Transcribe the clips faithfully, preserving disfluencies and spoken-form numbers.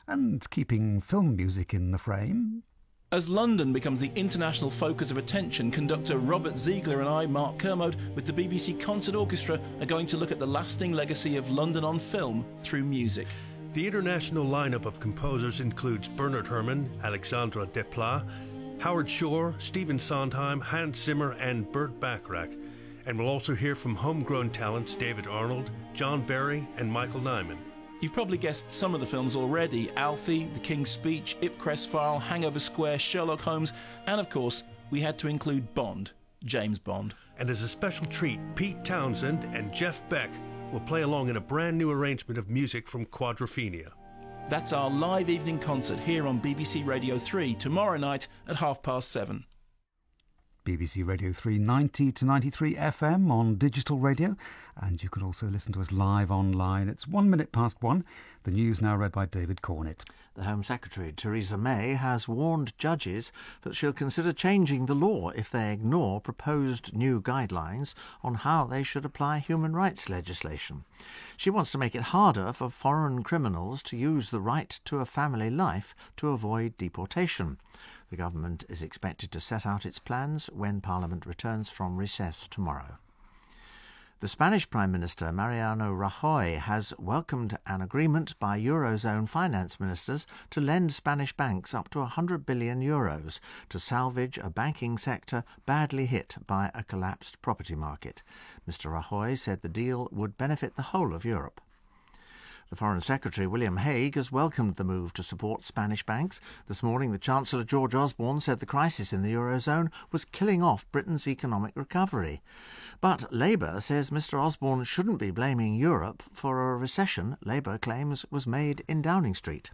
And keeping film music in the frame... As London becomes the international focus of attention, conductor Robert Ziegler and I, Mark Kermode, with the B B C Concert Orchestra, are going to look at the lasting legacy of London on film through music. The international lineup of composers includes Bernard Herrmann, Alexandre Desplat, Howard Shore, Stephen Sondheim, Hans Zimmer and Burt Bacharach. And we'll also hear from homegrown talents David Arnold, John Barry and Michael Nyman. You've probably guessed some of the films already: Alfie, The King's Speech, Ipcress File, Hangover Square, Sherlock Holmes, and of course, we had to include Bond, James Bond. And as a special treat, Pete Townsend and Jeff Beck will play along in a brand new arrangement of music from Quadrophenia. That's our live evening concert here on B B C Radio three tomorrow night at half past seven. B B C Radio three, ninety to ninety-three F M on digital radio, and you can also listen to us live online. It's one minute past one. The news now read by David Cornett. The Home Secretary, Theresa May, has warned judges that she'll consider changing the law if they ignore proposed new guidelines on how they should apply human rights legislation. She wants to make it harder for foreign criminals to use the right to a family life to avoid deportation. The government is expected to set out its plans when Parliament returns from recess tomorrow. The Spanish Prime Minister, Mariano Rajoy, has welcomed an agreement by Eurozone finance ministers to lend Spanish banks up to one hundred billion euros to salvage a banking sector badly hit by a collapsed property market. Mister Rajoy said the deal would benefit the whole of Europe. The Foreign Secretary, William Hague, has welcomed the move to support Spanish banks. This morning, the Chancellor, George Osborne, said the crisis in the Eurozone was killing off Britain's economic recovery. But Labour says Mister Osborne shouldn't be blaming Europe for a recession Labour claims was made in Downing Street.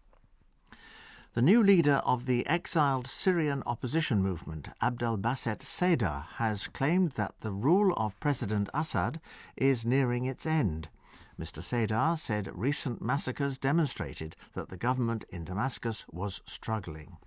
The new leader of the exiled Syrian opposition movement, Abdelbasset Sadr, has claimed that the rule of President Assad is nearing its end. Mister Sadr said recent massacres demonstrated that the government in Damascus was struggling.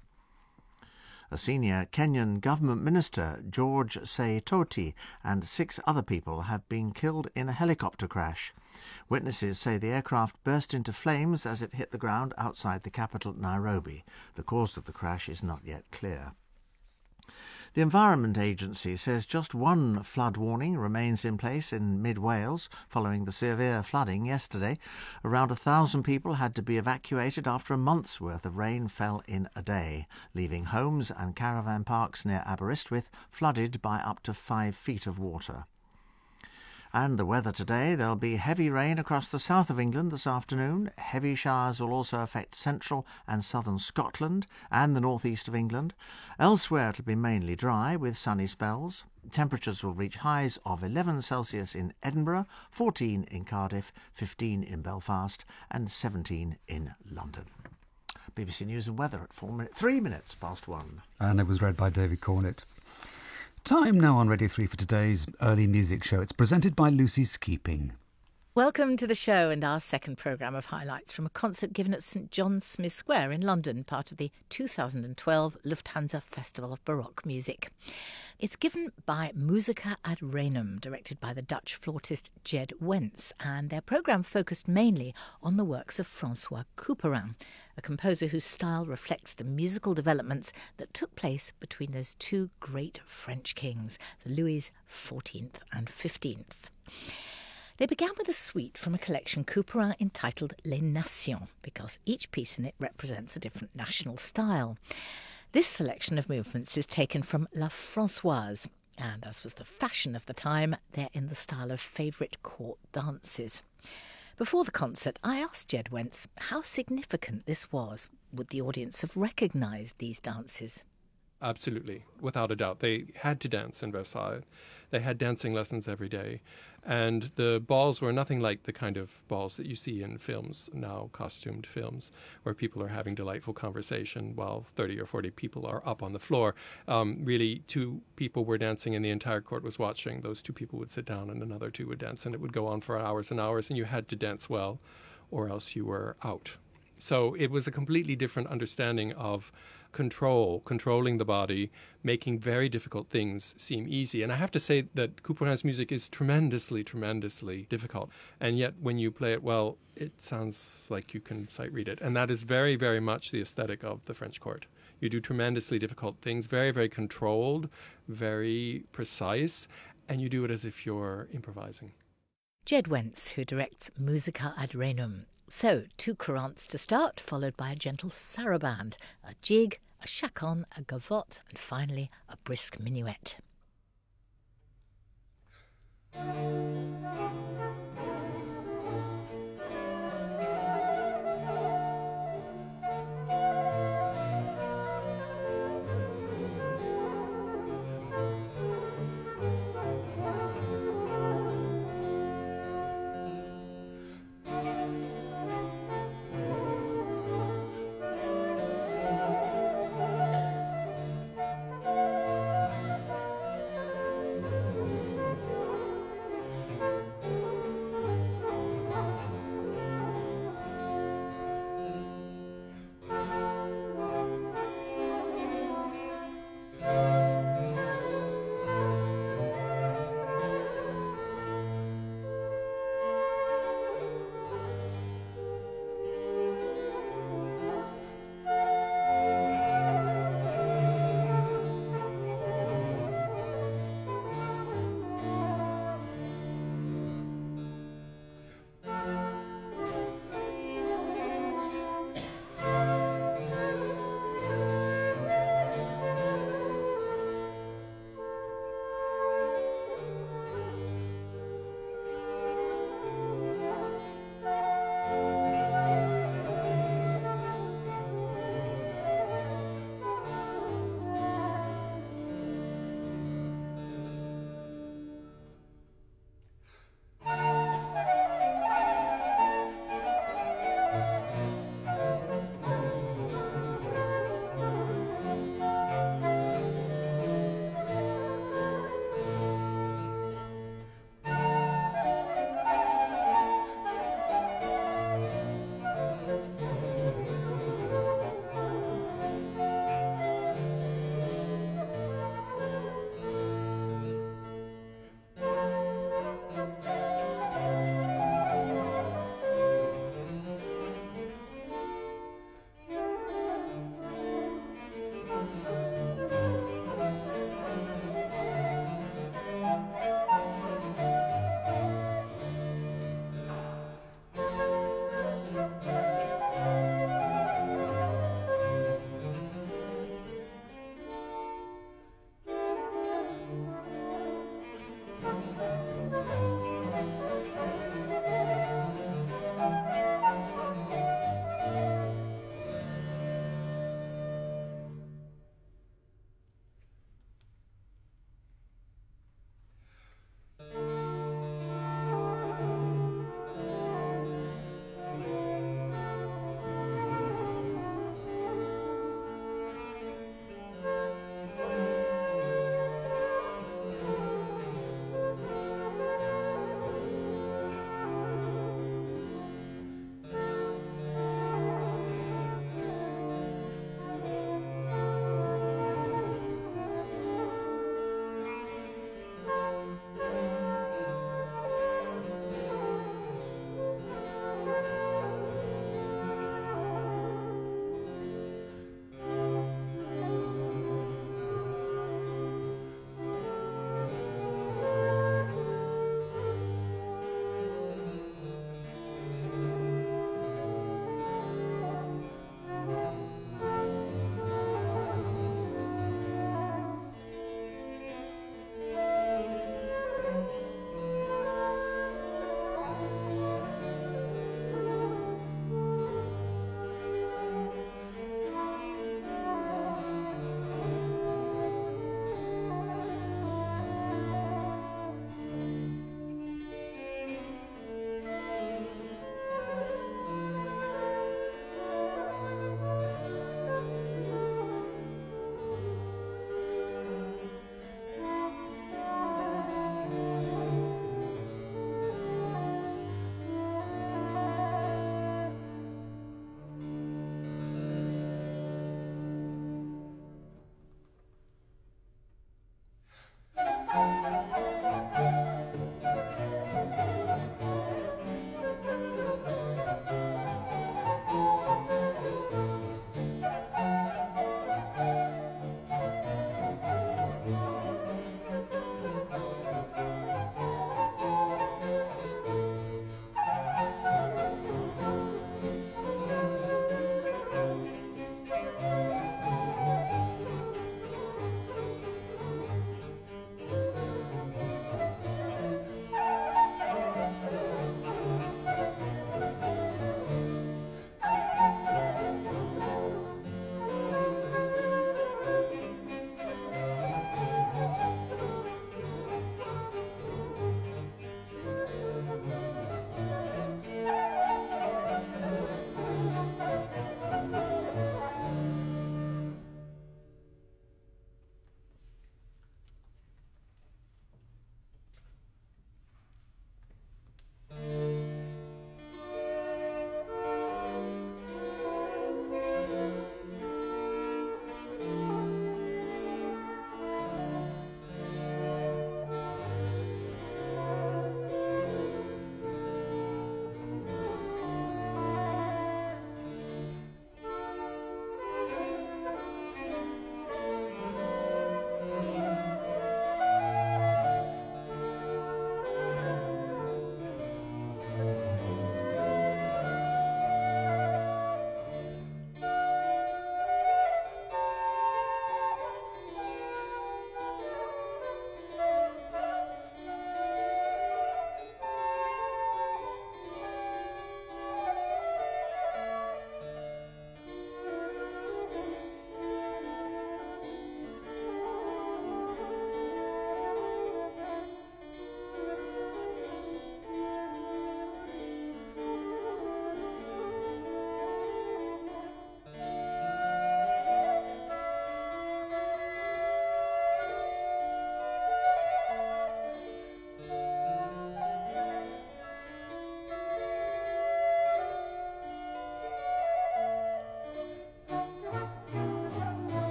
A senior Kenyan government minister, George Saitoti, and six other people have been killed in a helicopter crash. Witnesses say the aircraft burst into flames as it hit the ground outside the capital, Nairobi. The cause of the crash is not yet clear. The Environment Agency says just one flood warning remains in place in mid-Wales following the severe flooding yesterday. Around a thousand people had to be evacuated after a month's worth of rain fell in a day, leaving homes and caravan parks near Aberystwyth flooded by up to five feet of water. And the weather today: there'll be heavy rain across the south of England this afternoon. Heavy showers will also affect central and southern Scotland and the northeast of England. Elsewhere it'll be mainly dry with sunny spells. Temperatures will reach highs of eleven Celsius in Edinburgh, fourteen in Cardiff, fifteen in Belfast and seventeen in London. B B C News and Weather at four minutes, three minutes past one. And it was read by David Cornett. Time now on Radio three for today's early music show. It's presented by Lucy's Keeping. Welcome to the show and our second programme of highlights from a concert given at St John Smith Square in London, part of the two thousand twelve Lufthansa Festival of Baroque Music. It's given by Musica ad Renum, directed by the Dutch flautist Jed Wentz, and their programme focused mainly on the works of François Couperin, a composer whose style reflects the musical developments that took place between those two great French kings, the Louis the fourteenth and fifteenth. They began with a suite from a collection Couperin entitled Les Nations, because each piece in it represents a different national style. This selection of movements is taken from La Françoise, and as was the fashion of the time, they're in the style of favourite court dances. Before the concert, I asked Jed Wentz how significant this was. Would the audience have recognised these dances? Absolutely, without a doubt. They had to dance in Versailles. They had dancing lessons every day. And the balls were nothing like the kind of balls that you see in films now, costumed films, where people are having delightful conversation while thirty or forty people are up on the floor. Um, really, two people were dancing and the entire court was watching. Those two people would sit down and another two would dance, and it would go on for hours and hours, and you had to dance well or else you were out. So it was a completely different understanding of control, controlling the body, making very difficult things seem easy. And I have to say that Couperin's music is tremendously, tremendously difficult. And yet when you play it well, it sounds like you can sight read it. And that is very, very much the aesthetic of the French court. You do tremendously difficult things, very, very controlled, very precise, and you do it as if you're improvising. Jed Wentz, who directs Musica ad Renum. So, two courants to start, followed by a gentle saraband, a jig, a chaconne, a gavotte, and finally a brisk minuet.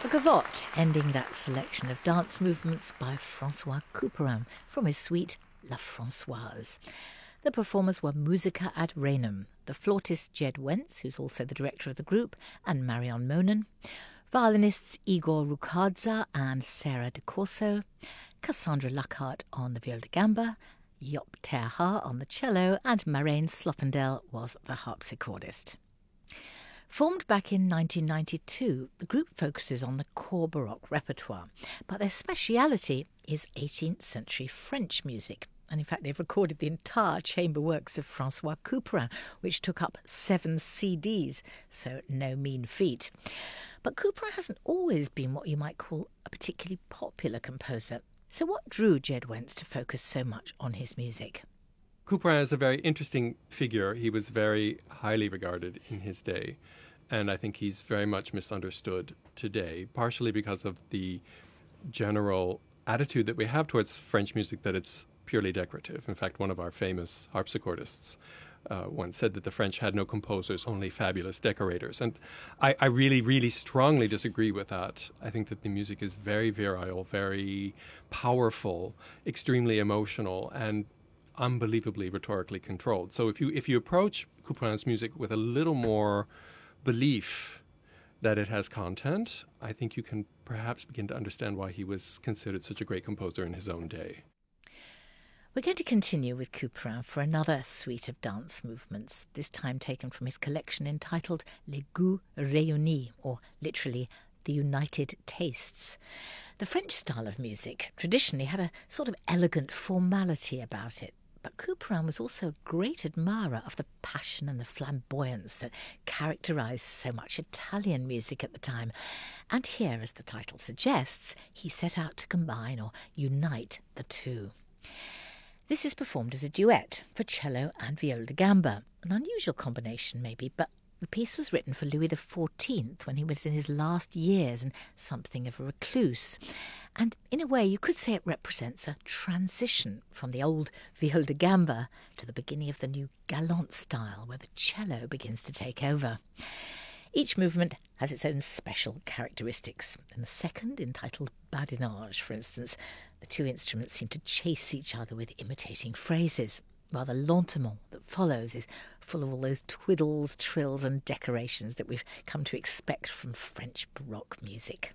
A gavotte, ending that selection of dance movements by François Couperin from his suite La Françoise. The performers were Musica ad Renum, the flautist Jed Wentz, who's also the director of the group, and Marion Monen, violinists Igor Rukadza and Sarah De Corso, Cassandra Lockhart on the viol de gamba, Job ter Haar on the cello, and Marijn Sloppendel was the harpsichordist. Formed back in nineteen ninety-two, the group focuses on the core Baroque repertoire, but their speciality is eighteenth century French music. And in fact, they've recorded the entire chamber works of François Couperin, which took up seven C Ds, so no mean feat. But Couperin hasn't always been what you might call a particularly popular composer. So what drew Jed Wentz to focus so much on his music? Couperin is a very interesting figure. He was very highly regarded in his day, and I think he's very much misunderstood today, partially because of the general attitude that we have towards French music, that it's purely decorative. In fact, one of our famous harpsichordists uh, once said that the French had no composers, only fabulous decorators. And I, I really, really strongly disagree with that. I think that the music is very virile, very powerful, extremely emotional, and unbelievably rhetorically controlled. So if you if you approach Couperin's music with a little more belief that it has content, I think you can perhaps begin to understand why he was considered such a great composer in his own day. We're going to continue with Couperin for another suite of dance movements, this time taken from his collection entitled Les Goûts Réunis, or literally The United Tastes. The French style of music traditionally had a sort of elegant formality about it, but Couperin was also a great admirer of the passion and the flamboyance that characterised so much Italian music at the time. And here, as the title suggests, he set out to combine or unite the two. This is performed as a duet for cello and viol de gamba, an unusual combination maybe, but the piece was written for Louis the fourteenth when he was in his last years and something of a recluse. And in a way, you could say it represents a transition from the old viol de gamba to the beginning of the new galant style, where the cello begins to take over. Each movement has its own special characteristics. In the second, entitled Badinage, for instance, the two instruments seem to chase each other with imitating phrases, while the lentement that follows is full of all those twiddles, trills and decorations that we've come to expect from French Baroque music.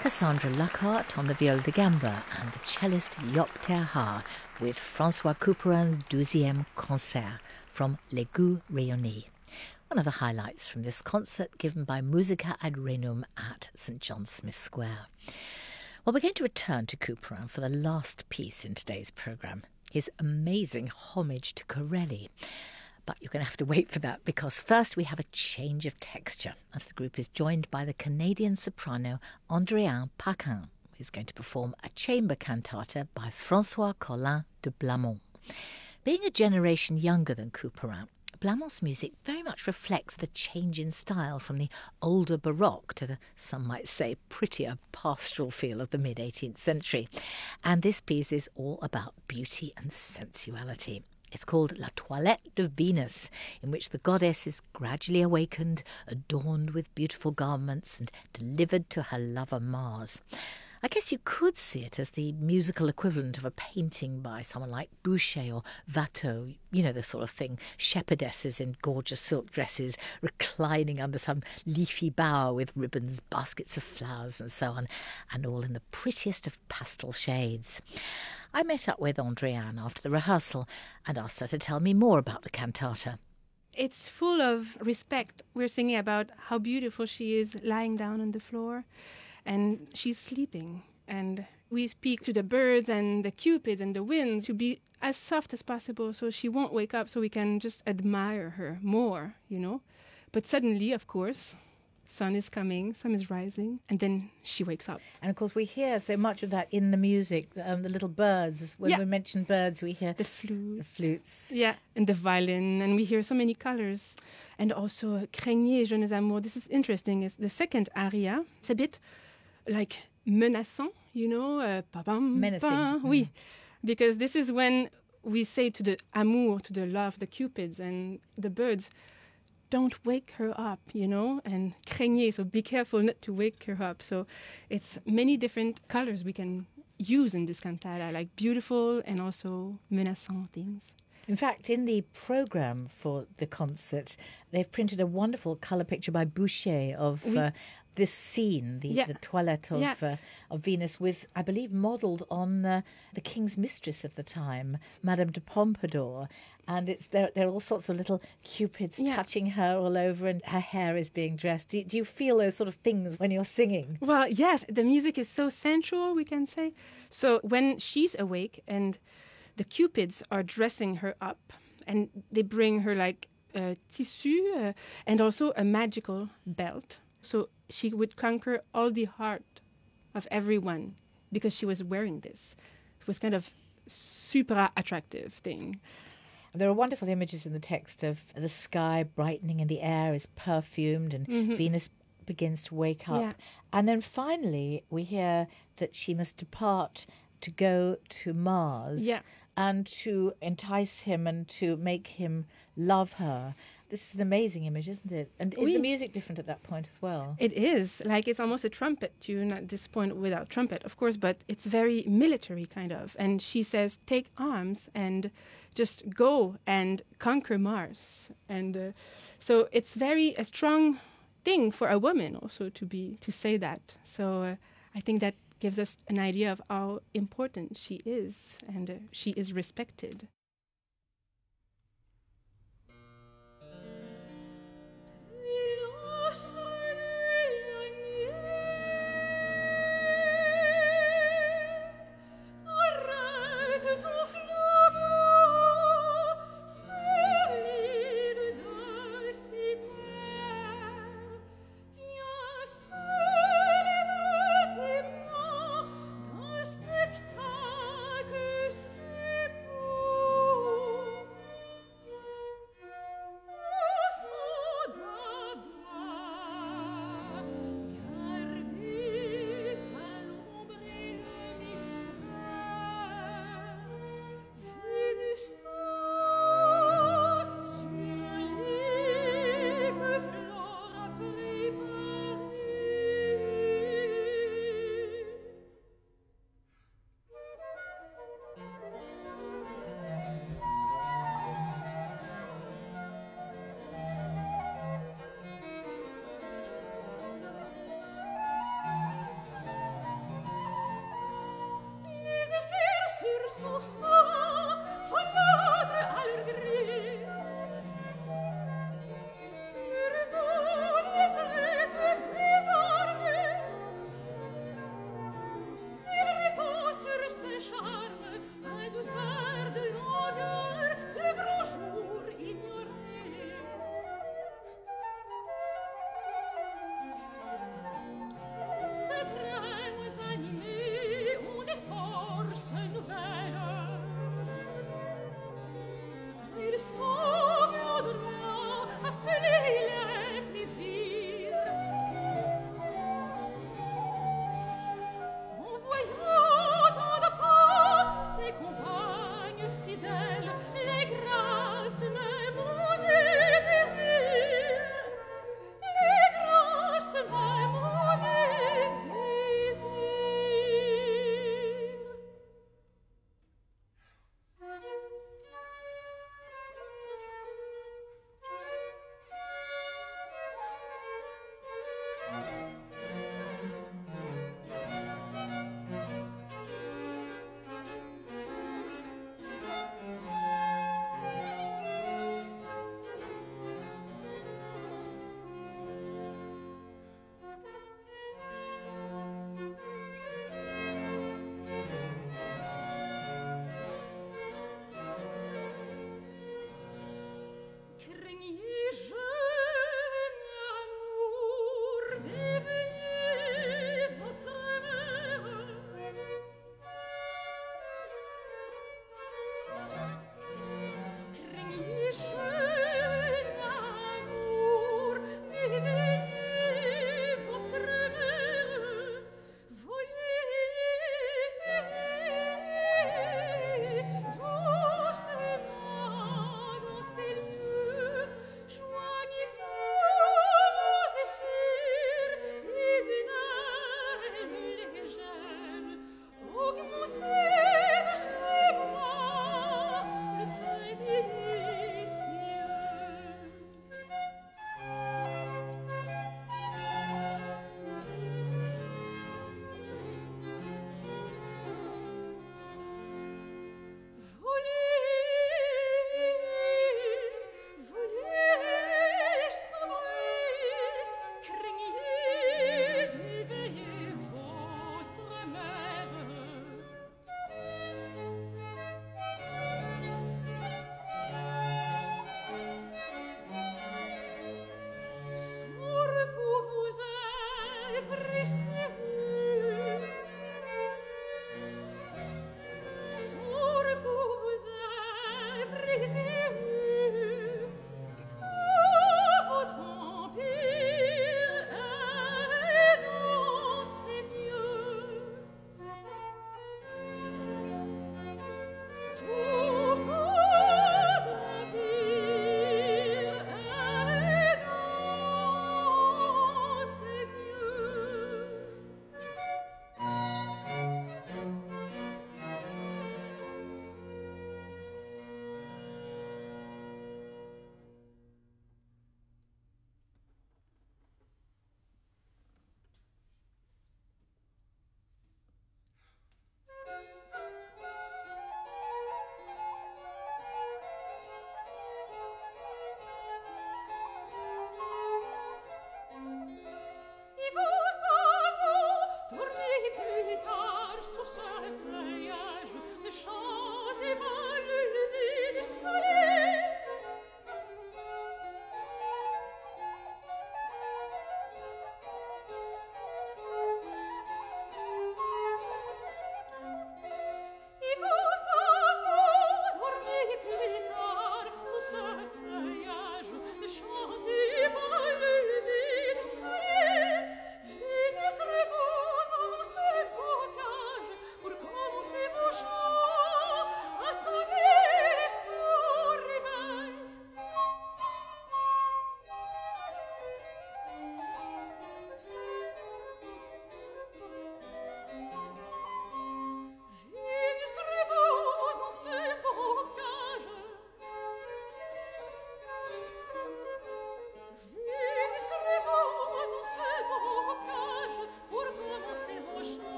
Cassandra Lockhart on the viol de gamba and the cellist Yop Terha with François Couperin's douzième concert from Les Goûts Rayonnés. One of the highlights from this concert given by Musica ad Renum at St John Smith Square. Well, we're going to return to Couperin for the last piece in today's programme, his amazing homage to Corelli. But you're going to have to wait for that because first we have a change of texture as the group is joined by the Canadian soprano Andréane Paquin, who's going to perform a chamber cantata by François Collin de Blamont. Being a generation younger than Couperin, Blamont's music very much reflects the change in style from the older Baroque to the, some might say, prettier pastoral feel of the mid-eighteenth century. And this piece is all about beauty and sensuality. It's called La Toilette de Venus, in which the goddess is gradually awakened, adorned with beautiful garments and delivered to her lover Mars. I guess you could see it as the musical equivalent of a painting by someone like Boucher or Watteau, you know, the sort of thing, shepherdesses in gorgeous silk dresses, reclining under some leafy bower with ribbons, baskets of flowers and so on, and all in the prettiest of pastel shades. I met up with Andréane after the rehearsal and asked her to tell me more about the cantata. It's full of respect. We're singing about how beautiful she is lying down on the floor and she's sleeping. And we speak to the birds and the cupids and the winds to be as soft as possible so she won't wake up, so we can just admire her more, you know. But suddenly, of course, sun is coming, sun is rising, and then she wakes up. And of course we hear so much of that in the music, um, the little birds. When yeah. we mention birds, we hear the flute, the flutes. Yeah, and the violin, and we hear so many colors. And also uh, Craignez, jeunes amours. This is interesting. It's the second aria. It's a bit like menaçant, you know, uh, pa-bam, menacing. Pa, mm. Oui, because this is when we say to the amour, to the love, the cupids and the birds, don't wake her up, you know, and craignez, so be careful not to wake her up. So it's many different colors we can use in this cantata, like beautiful and also menaçant things. In fact, in the programme for the concert, they've printed a wonderful colour picture by Boucher of oui. uh, this scene, the, yeah. the toilette of, yeah. uh, of Venus, with, I believe, modelled on uh, the king's mistress of the time, Madame de Pompadour. And it's there, there are all sorts of little cupids yeah. touching her all over, and her hair is being dressed. Do, do you feel those sort of things when you're singing? Well, yes, the music is so sensual, we can say. So when she's awake and the cupids are dressing her up, and they bring her like a tissue uh, and also a magical belt. So she would conquer all the heart of everyone because she was wearing this. It was kind of super attractive thing. There are wonderful images in the text of the sky brightening and the air is perfumed and mm-hmm. Venus begins to wake up. Yeah. And then finally we hear that she must depart to go to Mars yeah. and to entice him and to make him love her. This is an amazing image, isn't it? And is oui. the music different at that point as well? It is. Like, it's almost a trumpet tune at this point, without trumpet, of course, but it's very military, kind of. And she says, take arms and just go and conquer Mars. And uh, so it's very a strong thing for a woman also to be to say that. So uh, I think that gives us an idea of how important she is, and uh, she is respected. Spectacle, c'est beau.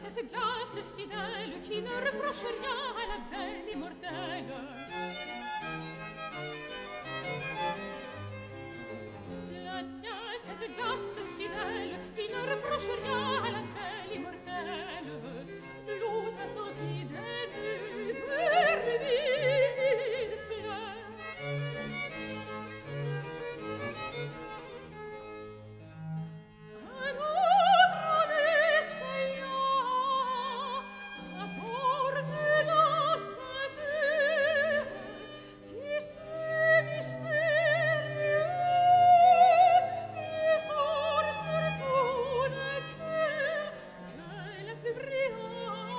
cette glace fidèle qui ne reproche rien à la belle immortelle. La tiens, cette glace fidèle qui ne reproche rien à la belle immortelle. L'eau t'a sorti des nues, des rubis, des fleurs. Un autre en essayant apporte la ceinture, tissu mystérieux qui force tout le cœur que la plus brillante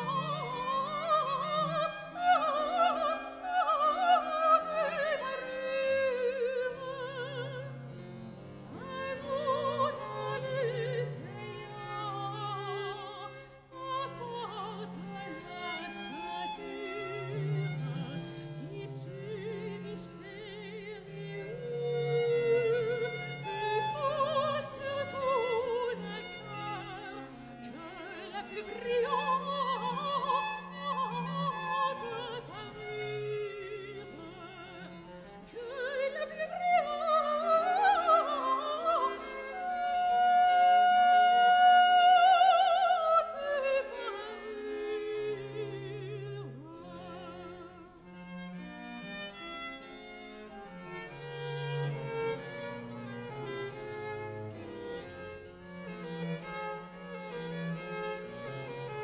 parure. Un autre en essayant apporte la ceinture, tissu mystérieux qui force sur tout le cœur que la plus brillante parure, que la plus brillante parure.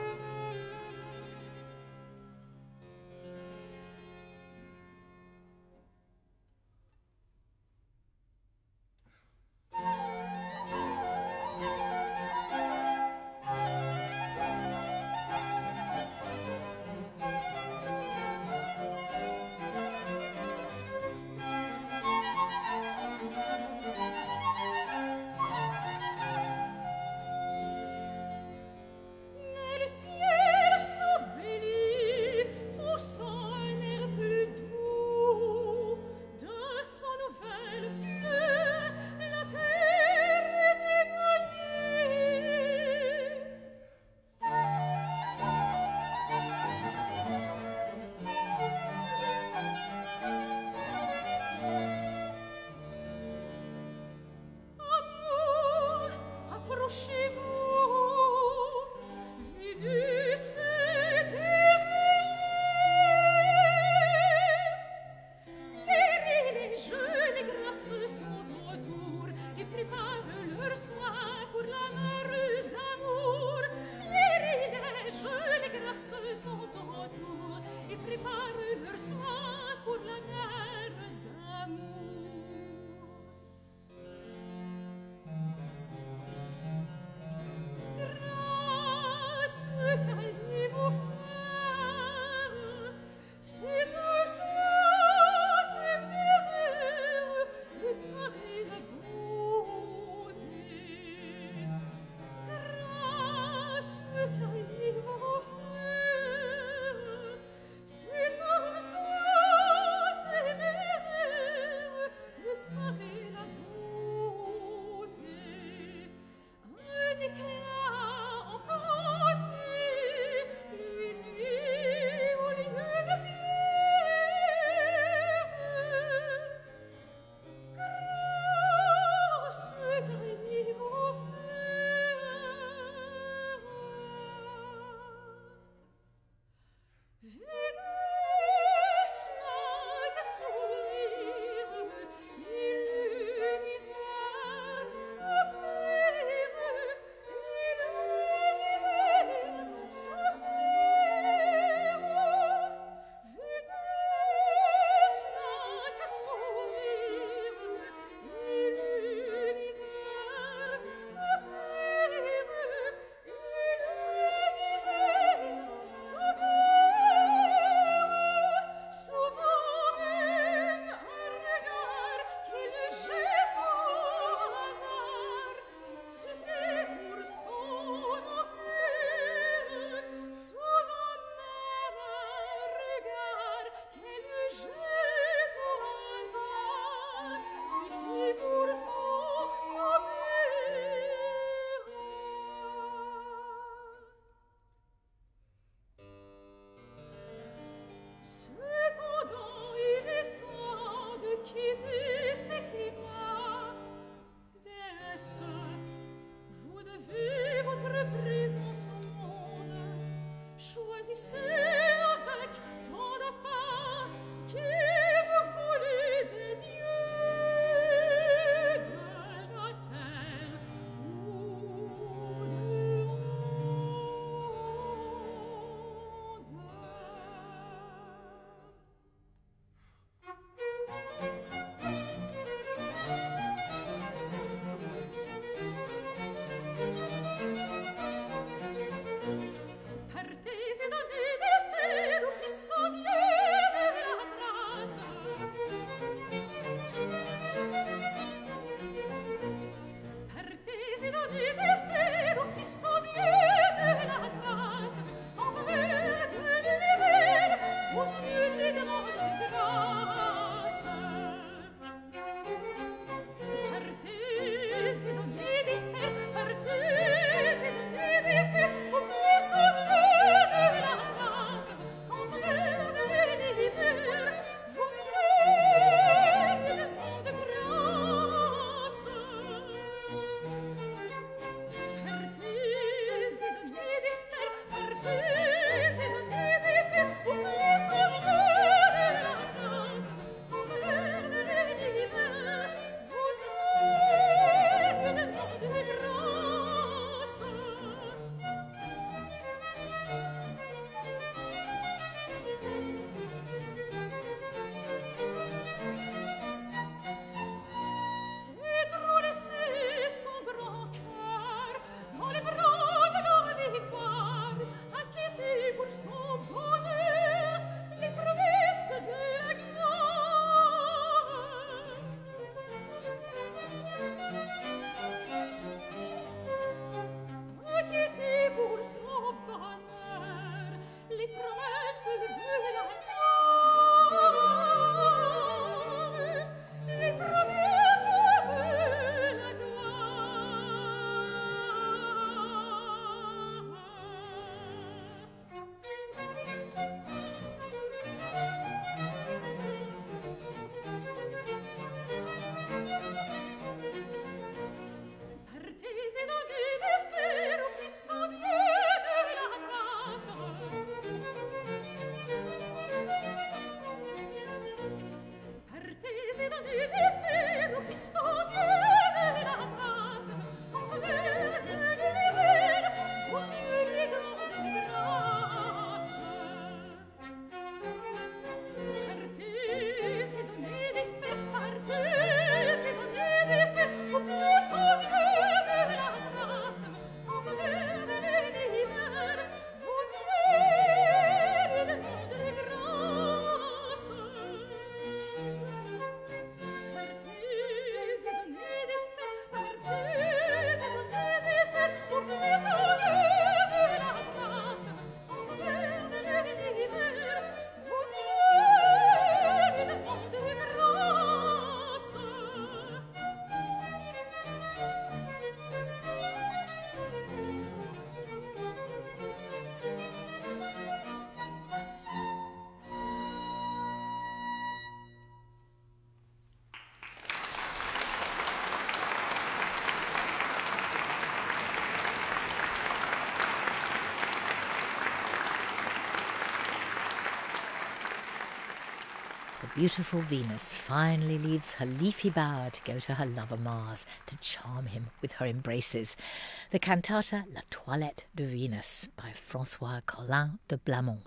The beautiful Venus finally leaves her leafy bower to go to her lover Mars to charm him with her embraces. The cantata La Toilette de Venus by François Collin de Blamont.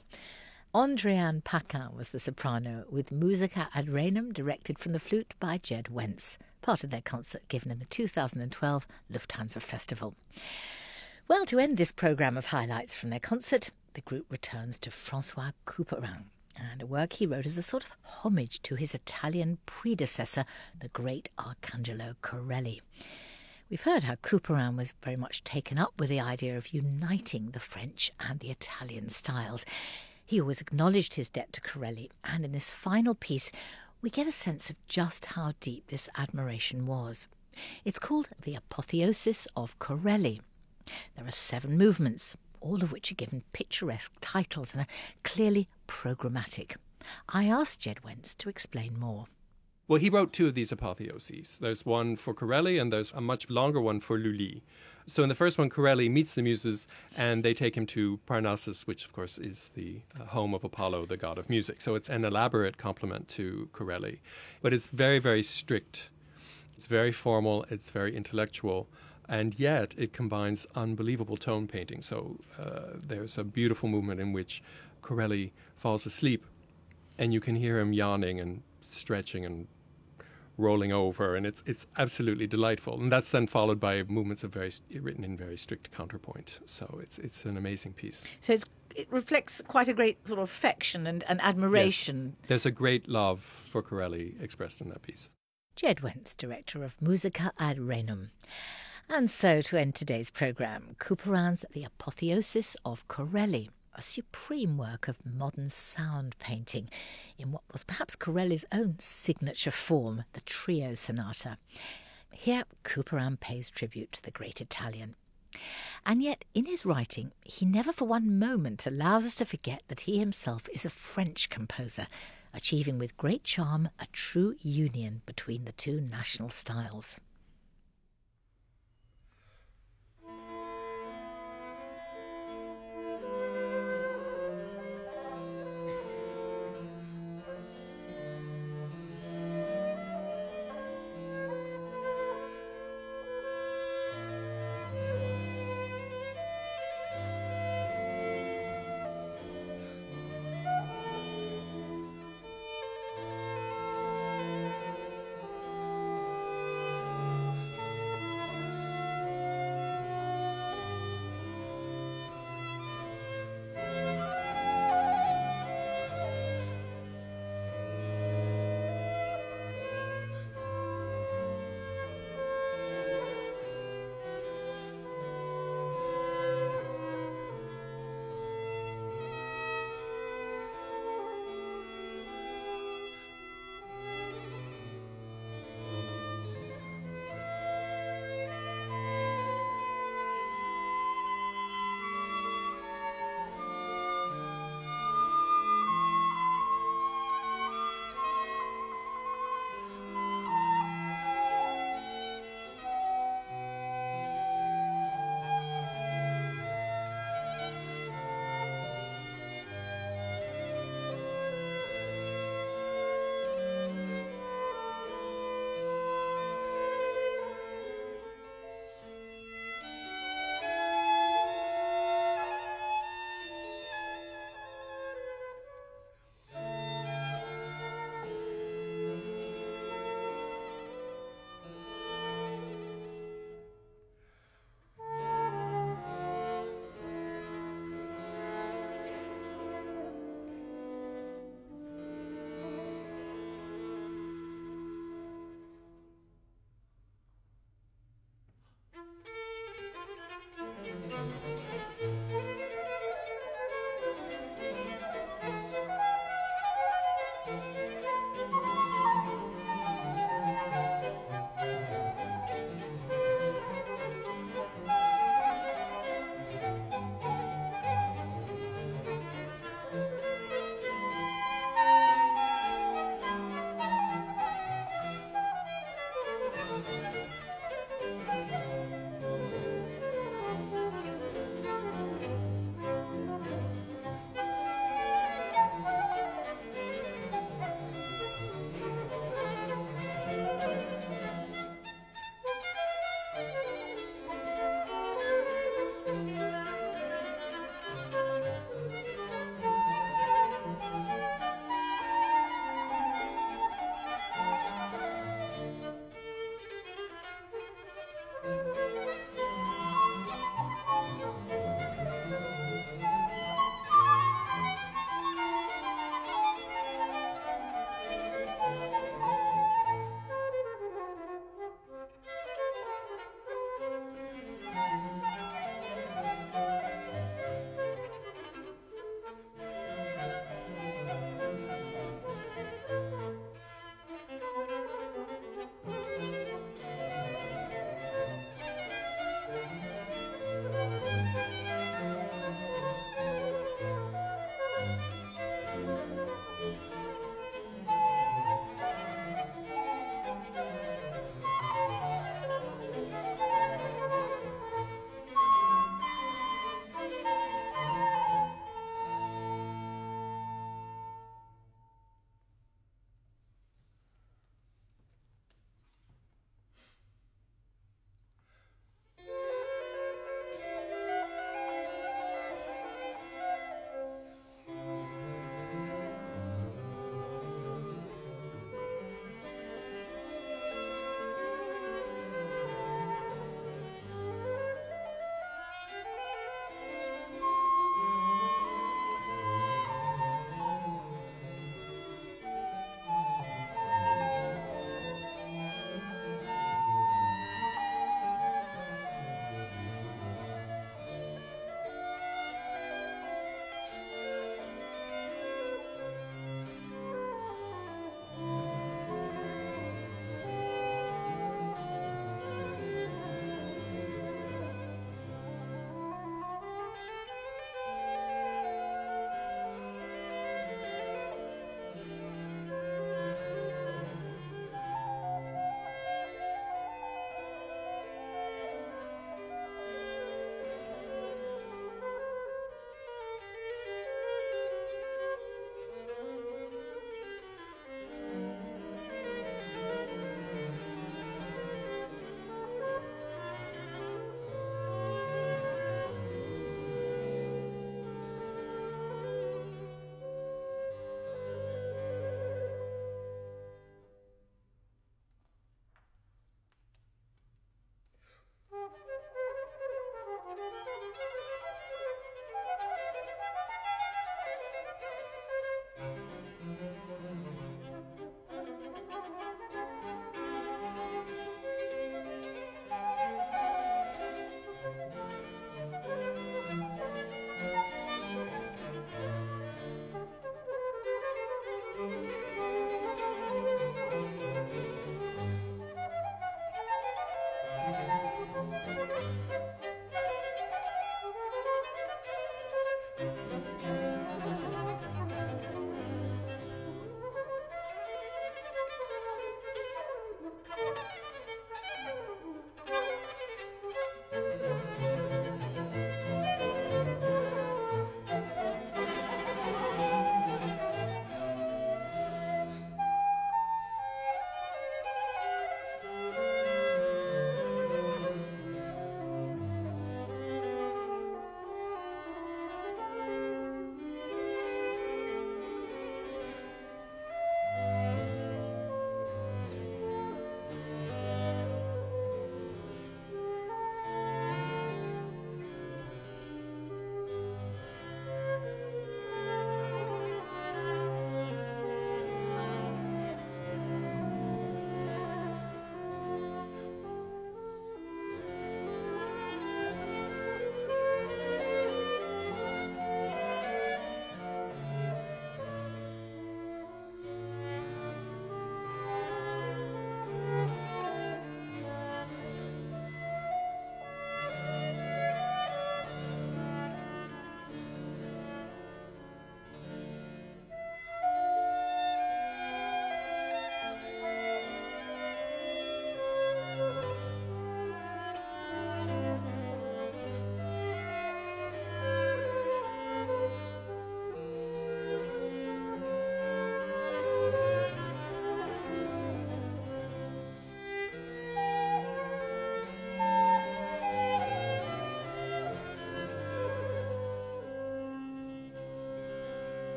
Andréane Paquin was the soprano, with Musica ad Renum directed from the flute by Jed Wentz, part of their concert given in the two thousand twelve Lufthansa Festival. Well, to end this programme of highlights from their concert, the group returns to François Couperin and a work he wrote as a sort of homage to his Italian predecessor, the great Arcangelo Corelli. We've heard how Couperin was very much taken up with the idea of uniting the French and the Italian styles. He always acknowledged his debt to Corelli, and in this final piece we get a sense of just how deep this admiration was. It's called The Apotheosis of Corelli. There are seven movements, all of which are given picturesque titles and are clearly programmatic. I asked Jed Wentz to explain more. Well, he wrote two of these apotheoses. There's one for Corelli and there's a much longer one for Lully. So in the first one, Corelli meets the Muses and they take him to Parnassus, which of course is the uh, home of Apollo, the god of music. So it's an elaborate compliment to Corelli. But it's very, very strict. It's very formal. It's very intellectual. And yet it combines unbelievable tone painting. So uh, there's a beautiful movement in which Corelli falls asleep and you can hear him yawning and stretching and rolling over, and it's it's absolutely delightful. And that's then followed by movements of very written in very strict counterpoint. So it's it's an amazing piece. So it's, it reflects quite a great sort of affection and, and admiration. Yes. There's a great love for Corelli expressed in that piece. Jed Wentz, director of Musica ad Renum. And so, to end today's programme, Couperin's The Apotheosis of Corelli, a supreme work of modern sound painting in what was perhaps Corelli's own signature form, the trio sonata. Here, Couperin pays tribute to the great Italian. And yet, in his writing, he never for one moment allows us to forget that he himself is a French composer, achieving with great charm a true union between the two national styles.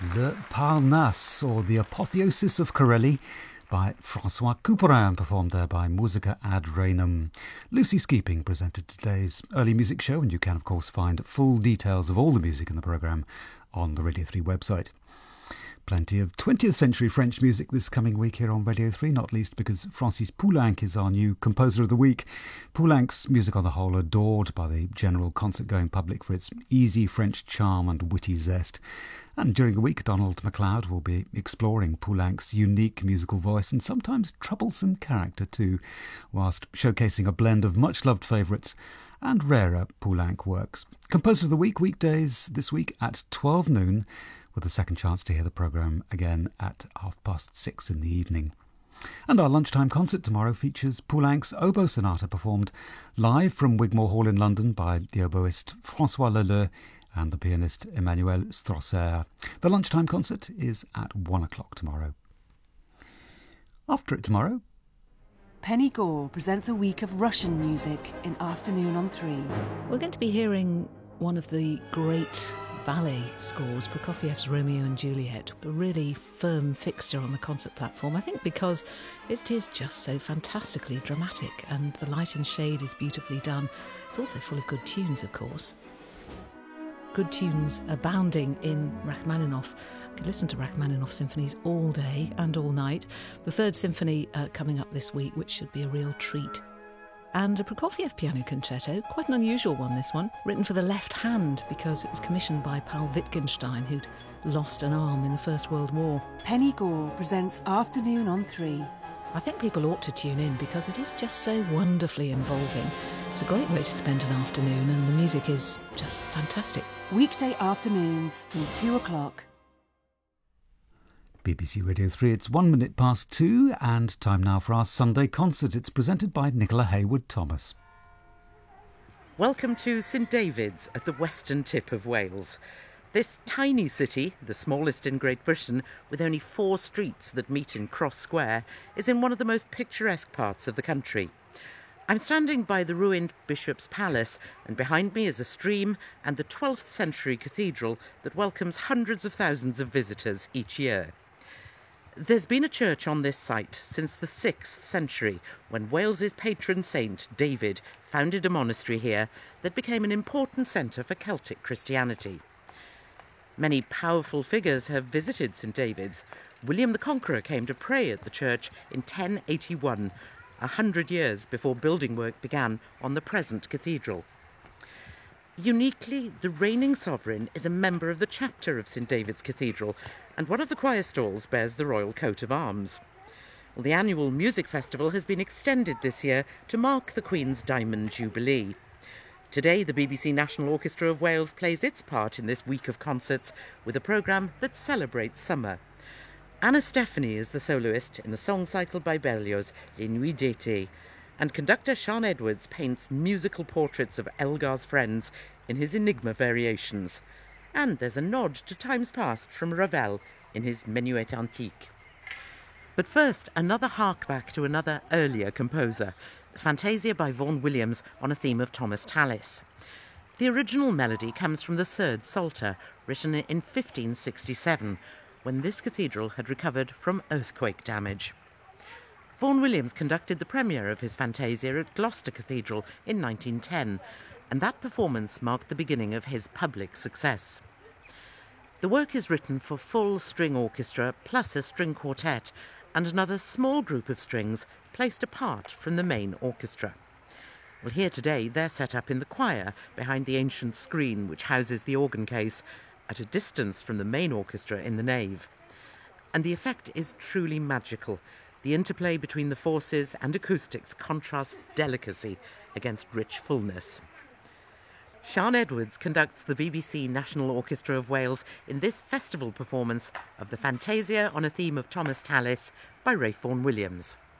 Le Parnasse, or The Apotheosis of Corelli, by François Couperin, performed there by Musica ad Rhenum. Lucy Skeeping presented today's early music show, and you can, of course, find full details of all the music in the programme on the Radio three website. Plenty of twentieth century French music this coming week here on Radio three, not least because Francis Poulenc is our new Composer of the Week. Poulenc's music on the whole adored by the general concert-going public for its easy French charm and witty zest. And during the week, Donald MacLeod will be exploring Poulenc's unique musical voice and sometimes troublesome character too, whilst showcasing a blend of much-loved favourites and rarer Poulenc works. Composer of the Week, weekdays this week at twelve noon, with a second chance to hear the programme again at half past six in the evening. And our lunchtime concert tomorrow features Poulenc's Oboe Sonata, performed live from Wigmore Hall in London by the oboist François Leleu and the pianist Emmanuel Strosser. The lunchtime concert is at one o'clock tomorrow. After it tomorrow, Penny Gore presents a week of Russian music in Afternoon on three. We're going to be hearing one of the great ballet scores, Prokofiev's Romeo and Juliet, a really firm fixture on the concert platform, I think because it is just so fantastically dramatic and the light and shade is beautifully done. It's also full of good tunes, of course. Good tunes abounding in Rachmaninoff. I could listen to Rachmaninoff symphonies all day and all night. The third symphony uh, coming up this week, which should be a real treat. And a Prokofiev piano concerto, quite an unusual one, this one, written for the left hand because it was commissioned by Paul Wittgenstein, who'd lost an arm in the First World War. Penny Gore presents Afternoon on three. I think people ought to tune in because it is just so wonderfully involving. It's a great way to spend an afternoon and the music is just fantastic. Weekday afternoons from two o'clock. B B C Radio three, it's one minute past two, and time now for our Sunday concert. It's presented by Nicola Haywood-Thomas. Welcome to St David's at the western tip of Wales. This tiny city, the smallest in Great Britain, with only four streets that meet in Cross Square, is in one of the most picturesque parts of the country. I'm standing by the ruined Bishop's Palace, and behind me is a stream and the twelfth century cathedral that welcomes hundreds of thousands of visitors each year. There's been a church on this site since the sixth century, when Wales's patron saint, David, founded a monastery here that became an important centre for Celtic Christianity. Many powerful figures have visited St David's. William the Conqueror came to pray at the church in ten eighty-one, a hundred years before building work began on the present cathedral. Uniquely, the reigning sovereign is a member of the chapter of St David's Cathedral, and one of the choir stalls bears the royal coat of arms. Well, the annual music festival has been extended this year to mark the Queen's Diamond Jubilee. Today, the B B C National Orchestra of Wales plays its part in this week of concerts with a programme that celebrates summer. Anna Stephanie is the soloist in the song cycle by Berlioz, Les Nuits d'été, and conductor Sean Edwards paints musical portraits of Elgar's friends in his Enigma variations. And there's a nod to times past from Ravel in his Menuet Antique. But first, another hark back to another earlier composer, the Fantasia by Vaughan Williams on a theme of Thomas Tallis. The original melody comes from the third Psalter, written in fifteen sixty-seven, when this cathedral had recovered from earthquake damage. Vaughan Williams conducted the premiere of his Fantasia at Gloucester Cathedral in nineteen ten, and that performance marked the beginning of his public success. The work is written for full string orchestra plus a string quartet and another small group of strings placed apart from the main orchestra. Well, here today they're set up in the choir behind the ancient screen which houses the organ case at a distance from the main orchestra in the nave. And the effect is truly magical. The interplay between the forces and acoustics contrasts delicacy against rich fullness. Sean Edwards conducts the B B C National Orchestra of Wales in this festival performance of the Fantasia on a theme of Thomas Tallis by Ralph Vaughan Williams.